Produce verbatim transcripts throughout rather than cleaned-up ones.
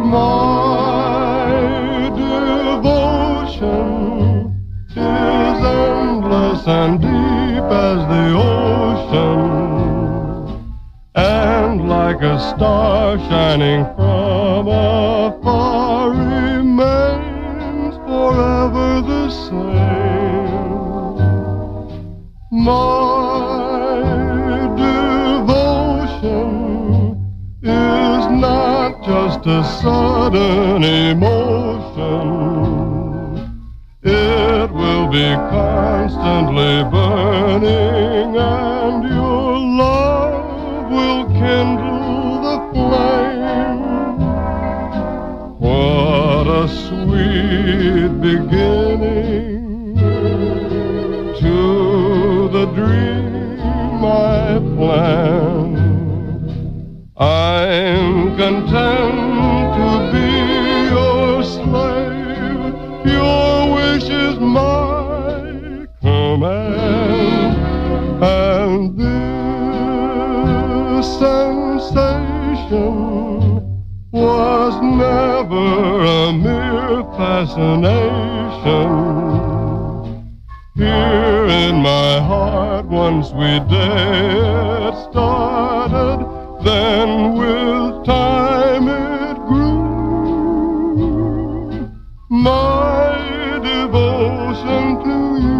My devotion is endless and deep as the ocean, and like a star shining from afar remains forever the same. My devotion is not just a sudden emotion. It will be constantly burning, and your love will kindle the flame. What a sweet beginning to the dream I planned. I'm content to be your slave. Your wish is my command. And this sensation was never a mere fascination. Here in my heart, one sweet day it started. Then with time it grew. My devotion to you.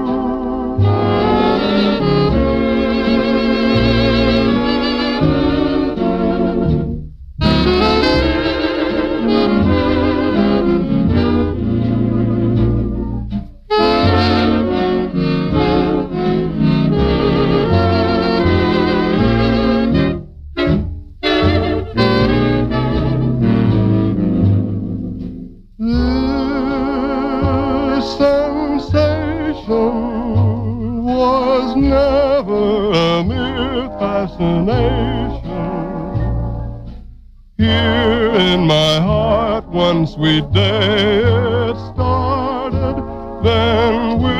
Was never a mere fascination. Here in my heart, one sweet day it started. Then we